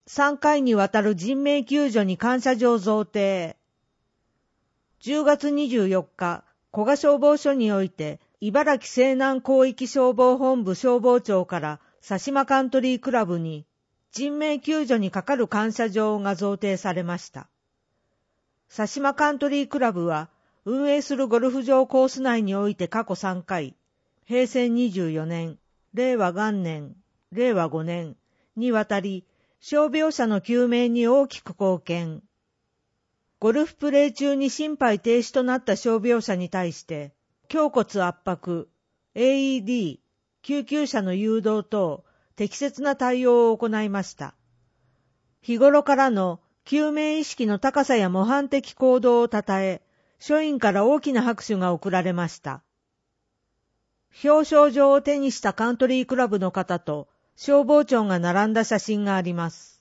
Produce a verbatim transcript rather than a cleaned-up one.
さんかいにわたる人命救助に感謝状贈呈。じゅうがつにじゅうよっか、古賀消防署において、茨城西南広域消防本部消防庁から佐島カントリークラブに人命救助にかかる感謝状が贈呈されました。佐島カントリークラブは運営するゴルフ場コース内において過去さんかい、へいせいにじゅうよねん、れいわがんねん、れいわごねんにわたり、傷病者の救命に大きく貢献。ゴルフプレー中に心肺停止となった傷病者に対して、胸骨圧迫、エーイーディー、救急車の誘導等、適切な対応を行いました。日頃からの救命意識の高さや模範的行動をたたえ、署員から大きな拍手が送られました。表彰状を手にしたカントリークラブの方と消防庁が並んだ写真があります。